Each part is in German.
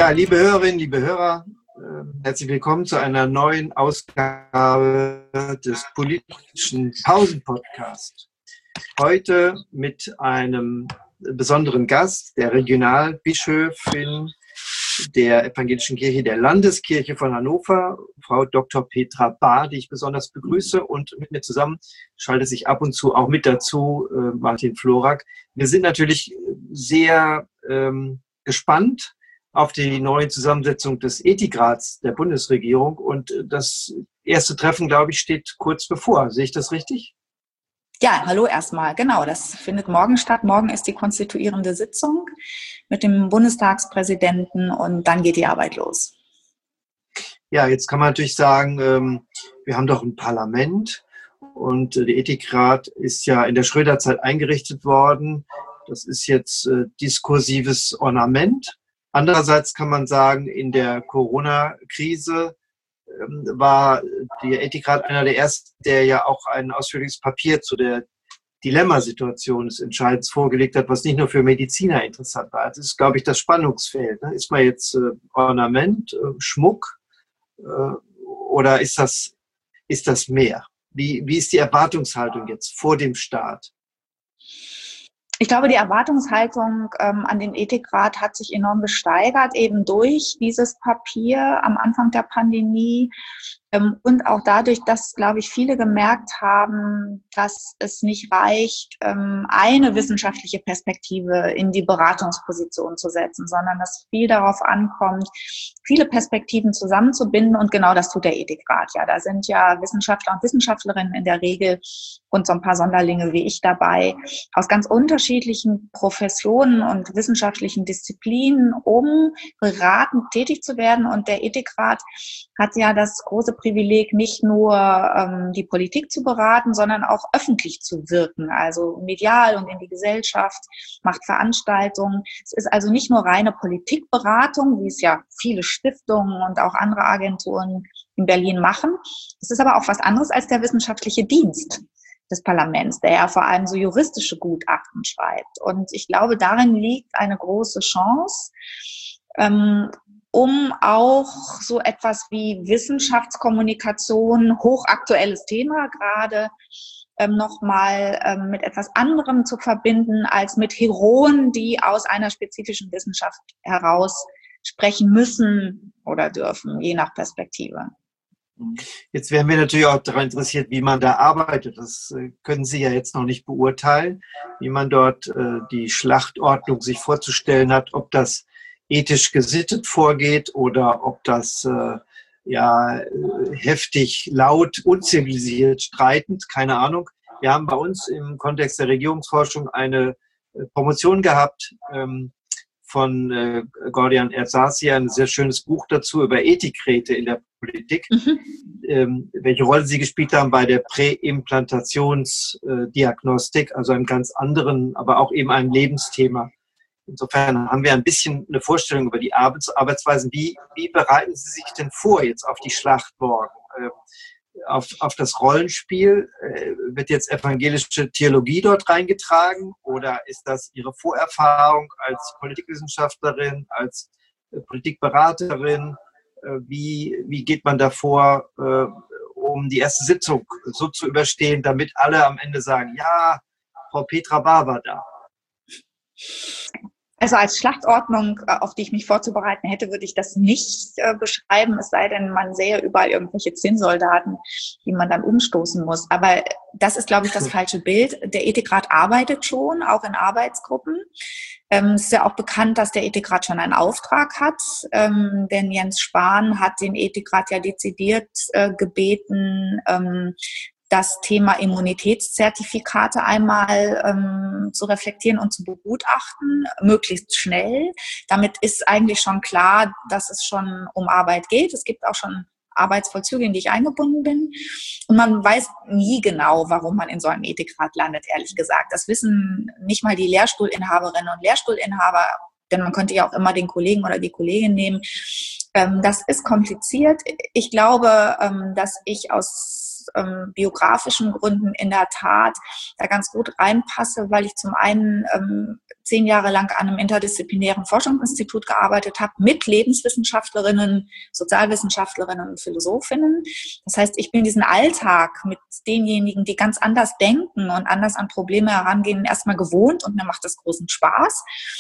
Ja, liebe Hörerinnen, liebe Hörer, herzlich willkommen zu einer neuen Ausgabe des politischen Pausen-Podcasts. Heute mit einem besonderen Gast, der Regionalbischöfin der Evangelischen Kirche der Landeskirche von Hannover, Frau Dr. Petra Bahr, die ich besonders begrüße, und mit mir zusammen schaltet sich ab und zu auch mit dazu Martin Florak. Wir sind natürlich sehr gespannt auf die neue Zusammensetzung des Ethikrats der Bundesregierung, und das erste Treffen, glaube ich, steht kurz bevor. Sehe ich das richtig? Ja, hallo erstmal. Genau, das findet morgen statt. Morgen ist die konstituierende Sitzung mit dem Bundestagspräsidenten und dann geht die Arbeit los. Ja, jetzt kann man natürlich sagen, wir haben doch ein Parlament und der Ethikrat ist ja in der Schröder-Zeit eingerichtet worden. Das ist jetzt diskursives Ornament. Andererseits kann man sagen, in der Corona-Krise war der Ethikrat einer der ersten, der ja auch ein ausführliches Papier zu der Dilemmasituation des Entscheidens vorgelegt hat, was nicht nur für Mediziner interessant war. Das ist, glaube ich, das Spannungsfeld. Ist man jetzt Ornament, Schmuck oder ist das mehr? Wie ist die Erwartungshaltung jetzt vor dem Start? Ich glaube, die Erwartungshaltung an den Ethikrat hat sich enorm gesteigert, eben durch dieses Papier am Anfang der Pandemie und auch dadurch, dass, glaube ich, viele gemerkt haben, dass es nicht reicht, eine wissenschaftliche Perspektive in die Beratungsposition zu setzen, sondern dass viel darauf ankommt, viele Perspektiven zusammenzubinden, und genau das tut der Ethikrat. Ja, da sind ja Wissenschaftler und Wissenschaftlerinnen in der Regel und so ein paar Sonderlinge wie ich dabei, aus ganz unterschiedlichen Professionen und wissenschaftlichen Disziplinen, um beratend tätig zu werden. Und der Ethikrat hat ja das große Privileg, nicht nur die Politik zu beraten, sondern auch öffentlich zu wirken, also medial und in die Gesellschaft, macht Veranstaltungen. Es ist also nicht nur reine Politikberatung, wie es ja viele Stiftungen und auch andere Agenturen in Berlin machen. Es ist aber auch was anderes als der wissenschaftliche Dienst des Parlaments, der ja vor allem so juristische Gutachten schreibt. Und ich glaube, darin liegt eine große Chance, um auch so etwas wie Wissenschaftskommunikation, hochaktuelles Thema gerade, nochmal mit etwas anderem zu verbinden als mit Heroen, die aus einer spezifischen Wissenschaft heraus sprechen müssen oder dürfen, je nach Perspektive. Jetzt wären wir natürlich auch daran interessiert, wie man da arbeitet. Das können Sie ja jetzt noch nicht beurteilen, wie man dort die Schlachtordnung sich vorzustellen hat, ob das ethisch gesittet vorgeht oder ob das heftig, laut, unzivilisiert, streitend, keine Ahnung. Wir haben bei uns im Kontext der Regierungsforschung eine Promotion gehabt von Gordian Ersacia, ein sehr schönes Buch dazu über Ethikräte in der Politik, welche Rolle sie gespielt haben bei der Präimplantationsdiagnostik, also einem ganz anderen, aber auch eben einem Lebensthema. Insofern haben wir ein bisschen eine Vorstellung über die Arbeitsweisen. Wie bereiten Sie sich denn vor jetzt auf die Schlacht morgen? Auf das Rollenspiel? Wird jetzt evangelische Theologie dort reingetragen oder ist das Ihre Vorerfahrung als Politikwissenschaftlerin, als Politikberaterin? Wie geht man davor, um die erste Sitzung so zu überstehen, damit alle am Ende sagen, ja, Frau Petra Bahr war da? Also als Schlachtordnung, auf die ich mich vorzubereiten hätte, würde ich das nicht beschreiben, es sei denn, man sähe überall irgendwelche Zinnsoldaten, die man dann umstoßen muss. Aber das ist, glaube ich, das falsche Bild. Der Ethikrat arbeitet schon, auch in Arbeitsgruppen. Es ist ja auch bekannt, dass der Ethikrat schon einen Auftrag hat, denn Jens Spahn hat den Ethikrat ja dezidiert gebeten, das Thema Immunitätszertifikate einmal zu reflektieren und zu begutachten, möglichst schnell. Damit ist eigentlich schon klar, dass es schon um Arbeit geht. Es gibt auch schon Arbeitsvollzüge, in die ich eingebunden bin. Und man weiß nie genau, warum man in so einem Ethikrat landet, ehrlich gesagt. Das wissen nicht mal die Lehrstuhlinhaberinnen und Lehrstuhlinhaber, denn man könnte ja auch immer den Kollegen oder die Kollegin nehmen. Das ist kompliziert. Ich glaube, dass ich aus aus biografischen Gründen in der Tat da ganz gut reinpasse, weil ich zum einen 10 Jahre lang an einem interdisziplinären Forschungsinstitut gearbeitet habe mit Lebenswissenschaftlerinnen, Sozialwissenschaftlerinnen und Philosophinnen. Das heißt, ich bin diesen Alltag mit denjenigen, die ganz anders denken und anders an Probleme herangehen, erstmal gewohnt und mir macht das großen Spaß.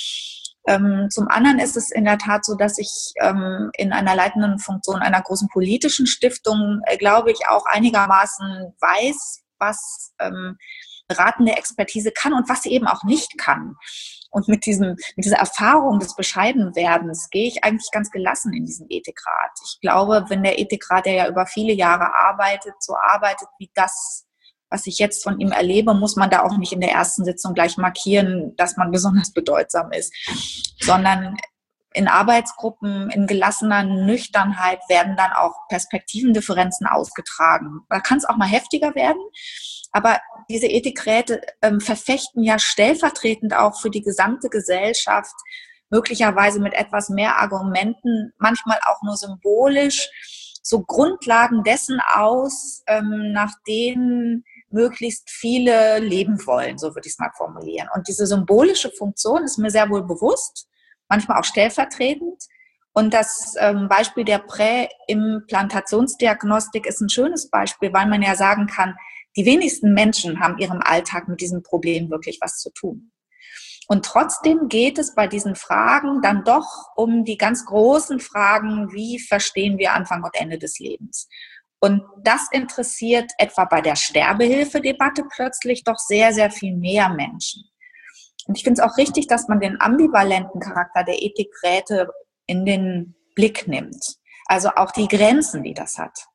Zum anderen ist es in der Tat so, dass ich in einer leitenden Funktion einer großen politischen Stiftung, glaube ich, auch einigermaßen weiß, was beratende Expertise kann und was sie eben auch nicht kann. Und mit dieser Erfahrung des Bescheidenwerdens gehe ich eigentlich ganz gelassen in diesen Ethikrat. Ich glaube, wenn der Ethikrat, der ja über viele Jahre arbeitet, so arbeitet wie das, was ich jetzt von ihm erlebe, muss man da auch nicht in der ersten Sitzung gleich markieren, dass man besonders bedeutsam ist, sondern in Arbeitsgruppen, in gelassener Nüchternheit werden dann auch Perspektivendifferenzen ausgetragen. Da kann es auch mal heftiger werden, aber diese Ethikräte verfechten ja stellvertretend auch für die gesamte Gesellschaft, möglicherweise mit etwas mehr Argumenten, manchmal auch nur symbolisch, so Grundlagen dessen aus, nach denen möglichst viele leben wollen, so würde ich es mal formulieren. Und diese symbolische Funktion ist mir sehr wohl bewusst, manchmal auch stellvertretend. Und das Beispiel der Präimplantationsdiagnostik ist ein schönes Beispiel, weil man ja sagen kann, die wenigsten Menschen haben ihrem Alltag mit diesem Problem wirklich was zu tun. Und trotzdem geht es bei diesen Fragen dann doch um die ganz großen Fragen, wie verstehen wir Anfang und Ende des Lebens? Und das interessiert etwa bei der Sterbehilfedebatte plötzlich doch sehr, sehr viel mehr Menschen. Und ich finde es auch richtig, dass man den ambivalenten Charakter der Ethikräte in den Blick nimmt. Also auch die Grenzen, die das hat.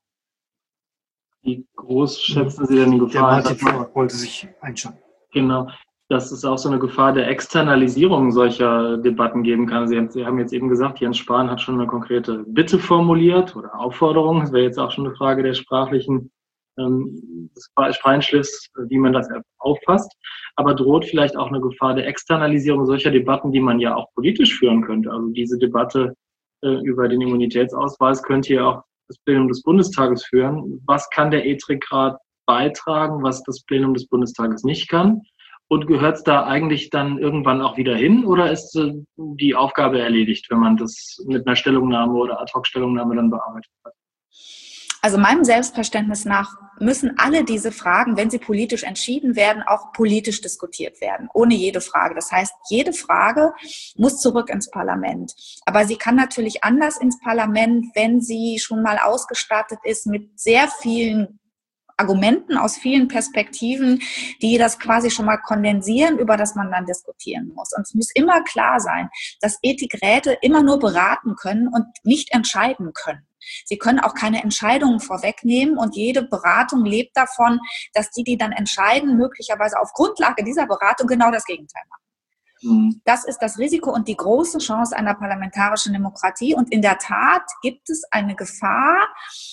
Wie groß schätzen Sie denn die Gefahr? Der Martin wollte sich einschalten. Genau, dass es auch so eine Gefahr der Externalisierung solcher Debatten geben kann. Sie haben jetzt eben gesagt, Jens Spahn hat schon eine konkrete Bitte formuliert oder Aufforderung. Das wäre jetzt auch schon eine Frage des sprachlichen Feinschliffs, wie man das auffasst. Aber droht vielleicht auch eine Gefahr der Externalisierung solcher Debatten, die man ja auch politisch führen könnte? Also diese Debatte über den Immunitätsausweis könnte ja auch das Plenum des Bundestages führen. Was kann der Ethikrat beitragen, was das Plenum des Bundestages nicht kann? Und gehört es da eigentlich dann irgendwann auch wieder hin oder ist die Aufgabe erledigt, wenn man das mit einer Stellungnahme oder Ad-hoc-Stellungnahme dann bearbeitet hat? Also meinem Selbstverständnis nach müssen alle diese Fragen, wenn sie politisch entschieden werden, auch politisch diskutiert werden, ohne jede Frage. Das heißt, jede Frage muss zurück ins Parlament. Aber sie kann natürlich anders ins Parlament, wenn sie schon mal ausgestattet ist mit sehr vielen Argumenten aus vielen Perspektiven, die das quasi schon mal kondensieren, über das man dann diskutieren muss. Und es muss immer klar sein, dass Ethikräte immer nur beraten können und nicht entscheiden können. Sie können auch keine Entscheidungen vorwegnehmen und jede Beratung lebt davon, dass die dann entscheiden, möglicherweise auf Grundlage dieser Beratung genau das Gegenteil machen. Das ist das Risiko und die große Chance einer parlamentarischen Demokratie. Und in der Tat gibt es eine Gefahr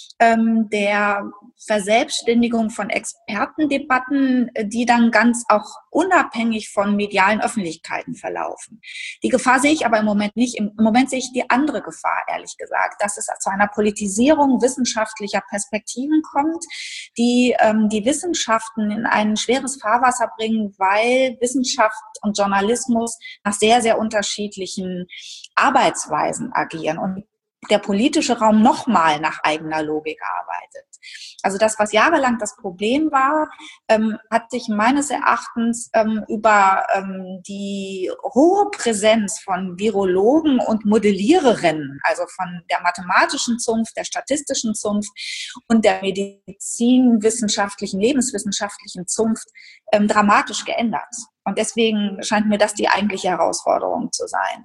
der Verselbstständigung von Expertendebatten, die dann ganz auch unabhängig von medialen Öffentlichkeiten verlaufen. Die Gefahr sehe ich aber im Moment nicht. Im Moment sehe ich die andere Gefahr, ehrlich gesagt, dass es zu einer Politisierung wissenschaftlicher Perspektiven kommt, die die Wissenschaften in ein schweres Fahrwasser bringen, weil Wissenschaft und Journalismus nach sehr, sehr unterschiedlichen Arbeitsweisen agieren und der politische Raum nochmal nach eigener Logik arbeitet. Also das, was jahrelang das Problem war, hat sich meines Erachtens über die hohe Präsenz von Virologen und Modelliererinnen, also von der mathematischen Zunft, der statistischen Zunft und der medizinwissenschaftlichen, lebenswissenschaftlichen Zunft dramatisch geändert. Und deswegen scheint mir das die eigentliche Herausforderung zu sein.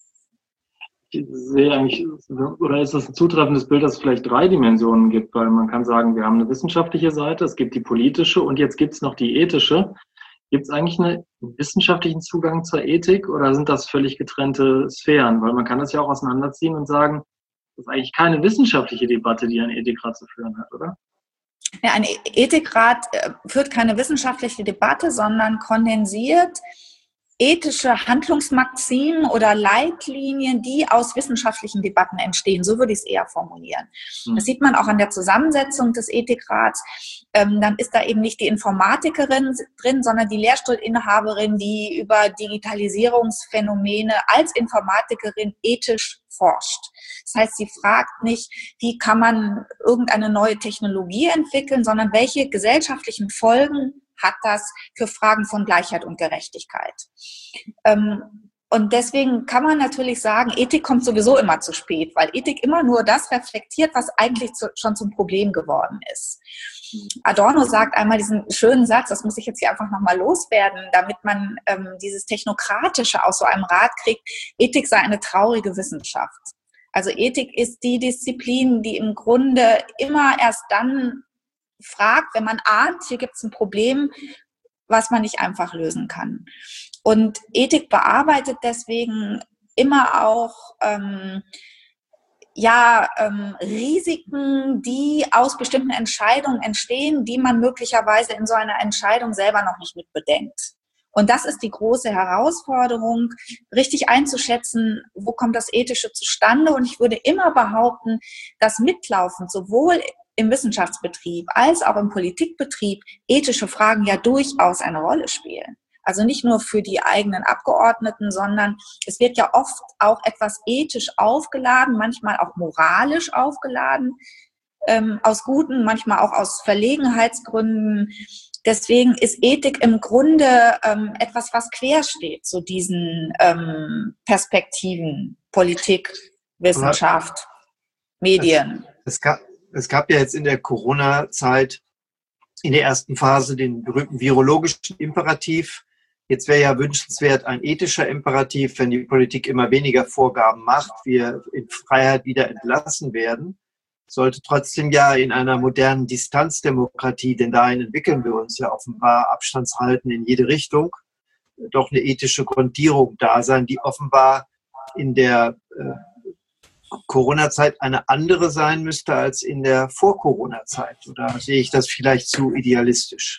Ich sehe eigentlich, oder ist das ein zutreffendes Bild, dass es vielleicht 3 Dimensionen gibt? Weil man kann sagen, wir haben eine wissenschaftliche Seite, es gibt die politische und jetzt gibt es noch die ethische. Gibt es eigentlich einen wissenschaftlichen Zugang zur Ethik oder sind das völlig getrennte Sphären? Weil man kann das ja auch auseinanderziehen und sagen, das ist eigentlich keine wissenschaftliche Debatte, die ein Ethikrat zu führen hat, oder? Ja, ein Ethikrat führt keine wissenschaftliche Debatte, sondern kondensiert ethische Handlungsmaximen oder Leitlinien, die aus wissenschaftlichen Debatten entstehen. So würde ich es eher formulieren. Das sieht man auch an der Zusammensetzung des Ethikrats. Dann ist da eben nicht die Informatikerin drin, sondern die Lehrstuhlinhaberin, die über Digitalisierungsphänomene als Informatikerin ethisch forscht. Das heißt, sie fragt nicht, wie kann man irgendeine neue Technologie entwickeln, sondern welche gesellschaftlichen Folgen hat das für Fragen von Gleichheit und Gerechtigkeit. Und deswegen kann man natürlich sagen, Ethik kommt sowieso immer zu spät, weil Ethik immer nur das reflektiert, was eigentlich schon zum Problem geworden ist. Adorno sagt einmal diesen schönen Satz, das muss ich jetzt hier einfach nochmal loswerden, damit man dieses Technokratische aus so einem Rat kriegt, Ethik sei eine traurige Wissenschaft. Also Ethik ist die Disziplin, die im Grunde immer erst dann fragt, wenn man ahnt, hier gibt es ein Problem, was man nicht einfach lösen kann. Und Ethik bearbeitet deswegen immer auch Risiken, die aus bestimmten Entscheidungen entstehen, die man möglicherweise in so einer Entscheidung selber noch nicht mit bedenkt. Und das ist die große Herausforderung, richtig einzuschätzen, wo kommt das Ethische zustande. Und ich würde immer behaupten, dass mitlaufend sowohl im Wissenschaftsbetrieb als auch im Politikbetrieb ethische Fragen ja durchaus eine Rolle spielen. Also nicht nur für die eigenen Abgeordneten, sondern es wird ja oft auch etwas ethisch aufgeladen, manchmal auch moralisch aufgeladen, aus guten, manchmal auch aus Verlegenheitsgründen. Deswegen ist Ethik im Grunde etwas, was quer steht zu diesen Perspektiven, Politik, Wissenschaft, Medien. Es gab ja jetzt in der Corona-Zeit in der ersten Phase den berühmten virologischen Imperativ. Jetzt wäre ja wünschenswert ein ethischer Imperativ, wenn die Politik immer weniger Vorgaben macht, wir in Freiheit wieder entlassen werden. Sollte trotzdem ja in einer modernen Distanzdemokratie, denn dahin entwickeln wir uns ja offenbar, Abstandshalten in jede Richtung, doch eine ethische Grundierung da sein, die offenbar in der Corona-Zeit eine andere sein müsste als in der Vor-Corona-Zeit. Oder sehe ich das vielleicht zu idealistisch?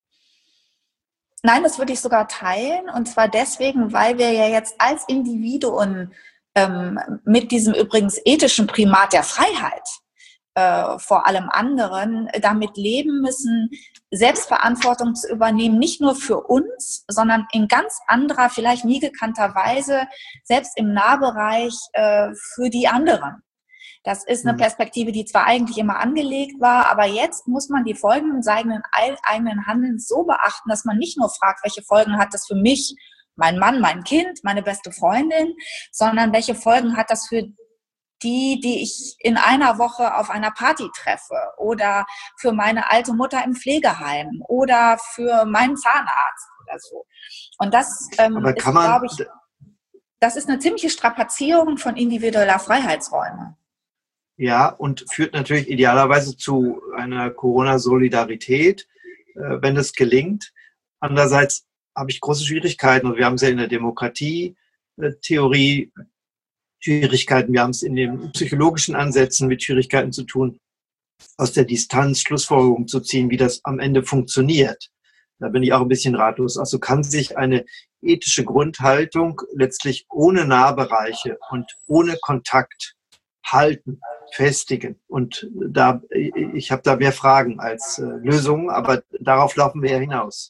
Nein, das würde ich sogar teilen. Und zwar deswegen, weil wir ja jetzt als Individuen mit diesem übrigens ethischen Primat der Freiheit vor allem anderen damit leben müssen, Selbstverantwortung zu übernehmen, nicht nur für uns, sondern in ganz anderer, vielleicht nie gekannter Weise, selbst im Nahbereich für die anderen. Das ist eine Perspektive, die zwar eigentlich immer angelegt war, aber jetzt muss man die Folgen seines eigenen Handelns so beachten, dass man nicht nur fragt, welche Folgen hat das für mich, mein Mann, mein Kind, meine beste Freundin, sondern welche Folgen hat das für die ich in einer Woche auf einer Party treffe oder für meine alte Mutter im Pflegeheim oder für meinen Zahnarzt oder so. Und das ist, glaube ich, das ist eine ziemliche Strapazierung von individueller Freiheitsräume. Ja, und führt natürlich idealerweise zu einer Corona-Solidarität, wenn es gelingt. Andererseits habe ich große Schwierigkeiten, und wir haben es ja in der Demokratie-Theorie Schwierigkeiten, wir haben es in den psychologischen Ansätzen mit Schwierigkeiten zu tun, aus der Distanz Schlussfolgerungen zu ziehen, wie das am Ende funktioniert. Da bin ich auch ein bisschen ratlos. Also kann sich eine ethische Grundhaltung letztlich ohne Nahbereiche und ohne Kontakt halten, festigen. Und ich habe da mehr Fragen als Lösungen, aber darauf laufen wir ja hinaus.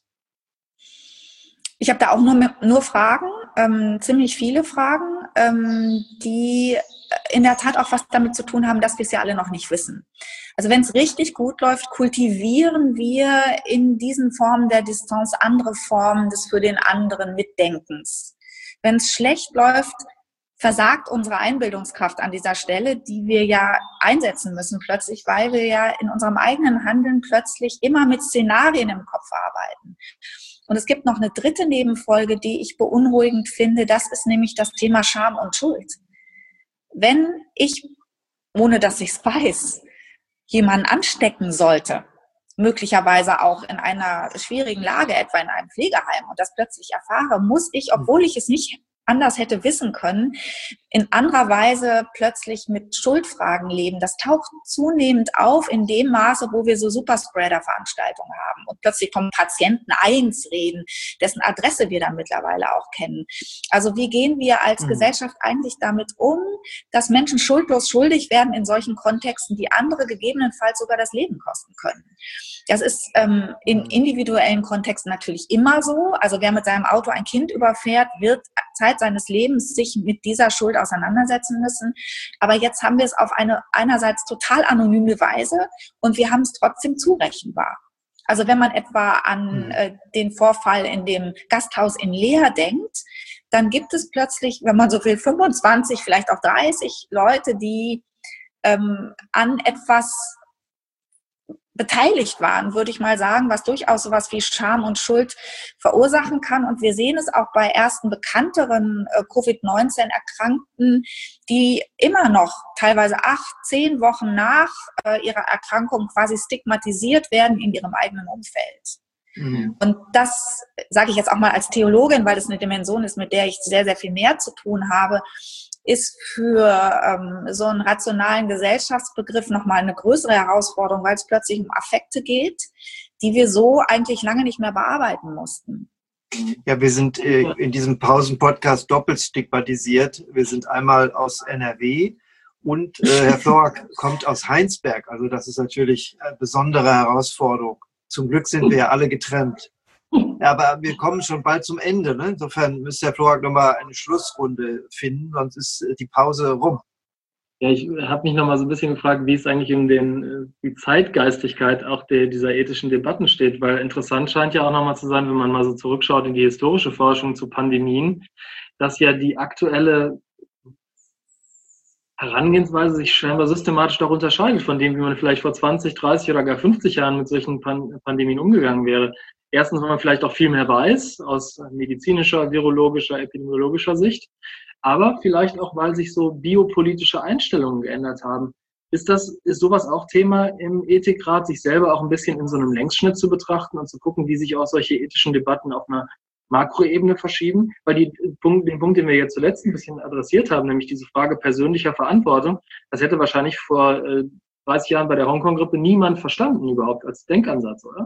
Ich habe da auch nur Fragen, ziemlich viele Fragen, die in der Tat auch was damit zu tun haben, dass wir es ja alle noch nicht wissen. Also wenn es richtig gut läuft, kultivieren wir in diesen Formen der Distanz andere Formen des für den anderen Mitdenkens. Wenn es schlecht läuft, versagt unsere Einbildungskraft an dieser Stelle, die wir ja einsetzen müssen plötzlich, weil wir ja in unserem eigenen Handeln plötzlich immer mit Szenarien im Kopf arbeiten. Und es gibt noch eine dritte Nebenfolge, die ich beunruhigend finde. Das ist nämlich das Thema Scham und Schuld. Wenn ich, ohne dass ich es weiß, jemanden anstecken sollte, möglicherweise auch in einer schwierigen Lage, etwa in einem Pflegeheim, und das plötzlich erfahre, muss ich, obwohl ich es nicht anders hätte wissen können, in anderer Weise plötzlich mit Schuldfragen leben. Das taucht zunehmend auf in dem Maße, wo wir so Superspreader-Veranstaltungen haben und plötzlich vom Patienten 1 reden, dessen Adresse wir dann mittlerweile auch kennen. Also wie gehen wir als Gesellschaft eigentlich damit um, dass Menschen schuldlos schuldig werden in solchen Kontexten, die andere gegebenenfalls sogar das Leben kosten können? Das ist in individuellen Kontexten natürlich immer so. Also wer mit seinem Auto ein Kind überfährt, wird Zeit seines Lebens sich mit dieser Schuld auseinandersetzen müssen. Aber jetzt haben wir es auf eine einerseits total anonyme Weise und wir haben es trotzdem zurechenbar. Also wenn man etwa an den Vorfall in dem Gasthaus in Leer denkt, dann gibt es plötzlich, wenn man so will, 25, vielleicht auch 30 Leute, die an etwas beteiligt waren, würde ich mal sagen, was durchaus sowas wie Scham und Schuld verursachen kann. Und wir sehen es auch bei ersten bekannteren Covid-19-Erkrankten, die immer noch teilweise 8, 10 Wochen nach ihrer Erkrankung quasi stigmatisiert werden in ihrem eigenen Umfeld. Mhm. Und das sage ich jetzt auch mal als Theologin, weil das eine Dimension ist, mit der ich sehr, sehr viel mehr zu tun habe, ist für so einen rationalen Gesellschaftsbegriff nochmal eine größere Herausforderung, weil es plötzlich um Affekte geht, die wir so eigentlich lange nicht mehr bearbeiten mussten. Ja, wir sind in diesem Pausen-Podcast doppelt stigmatisiert. Wir sind einmal aus NRW und Herr Florak kommt aus Heinsberg. Also das ist natürlich eine besondere Herausforderung. Zum Glück sind wir ja alle getrennt. Ja, aber wir kommen schon bald zum Ende. Ne? Insofern müsste Herr Florak nochmal eine Schlussrunde finden, sonst ist die Pause rum. Ja, ich habe mich nochmal so ein bisschen gefragt, wie es eigentlich um die Zeitgeistigkeit auch dieser ethischen Debatten steht, weil interessant scheint ja auch nochmal zu sein, wenn man mal so zurückschaut in die historische Forschung zu Pandemien, dass ja die aktuelle Herangehensweise sich scheinbar systematisch doch unterscheidet von dem, wie man vielleicht vor 20, 30 oder gar 50 Jahren mit solchen Pandemien umgegangen wäre. Erstens, weil man vielleicht auch viel mehr weiß, aus medizinischer, virologischer, epidemiologischer Sicht, aber vielleicht auch, weil sich so biopolitische Einstellungen geändert haben. Ist sowas auch Thema im Ethikrat, sich selber auch ein bisschen in so einem Längsschnitt zu betrachten und zu gucken, wie sich auch solche ethischen Debatten auf einer Makroebene verschieben? Weil den Punkt, den wir jetzt zuletzt ein bisschen adressiert haben, nämlich diese Frage persönlicher Verantwortung, das hätte wahrscheinlich vor 30 Jahren bei der Hongkong-Grippe niemand verstanden überhaupt als Denkansatz, oder?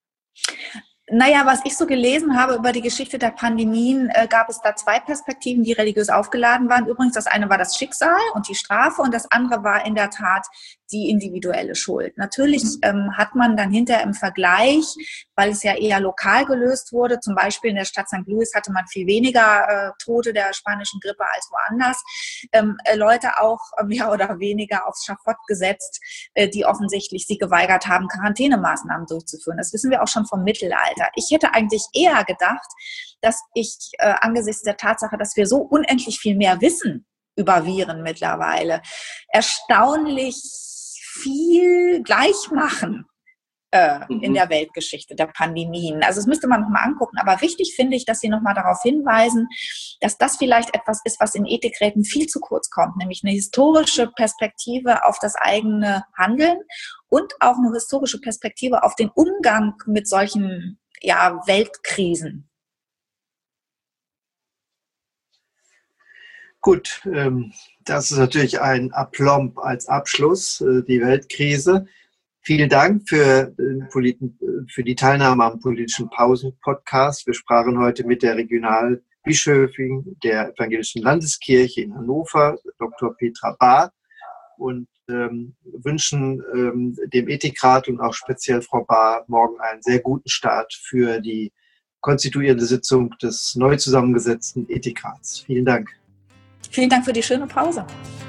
Naja, was ich so gelesen habe über die Geschichte der Pandemien, gab es da 2 Perspektiven, die religiös aufgeladen waren. Übrigens, das eine war das Schicksal und die Strafe und das andere war in der Tat die individuelle Schuld. Natürlich hat man dann hinterher im Vergleich, weil es ja eher lokal gelöst wurde, zum Beispiel in der Stadt St. Louis hatte man viel weniger Tote der spanischen Grippe als woanders, Leute auch mehr oder weniger aufs Schafott gesetzt, die offensichtlich sich geweigert haben, Quarantänemaßnahmen durchzuführen. Das wissen wir auch schon vom Mittelalter. Ich hätte eigentlich eher gedacht, dass ich angesichts der Tatsache, dass wir so unendlich viel mehr wissen über Viren mittlerweile, erstaunlich viel gleich machen in der Weltgeschichte der Pandemien. Also das müsste man nochmal angucken. Aber wichtig finde ich, dass Sie nochmal darauf hinweisen, dass das vielleicht etwas ist, was in Ethikräten viel zu kurz kommt, nämlich eine historische Perspektive auf das eigene Handeln und auch eine historische Perspektive auf den Umgang mit solchen Weltkrisen. Gut, das ist natürlich ein Aplomb als Abschluss, die Weltkrise. Vielen Dank für die Teilnahme am politischen Pausen-Podcast. Wir sprachen heute mit der Regionalbischöfin der Evangelischen Landeskirche in Hannover, Dr. Petra Bahr, und wünschen dem Ethikrat und auch speziell Frau Bahr morgen einen sehr guten Start für die konstituierende Sitzung des neu zusammengesetzten Ethikrats. Vielen Dank. Vielen Dank für die schöne Pause.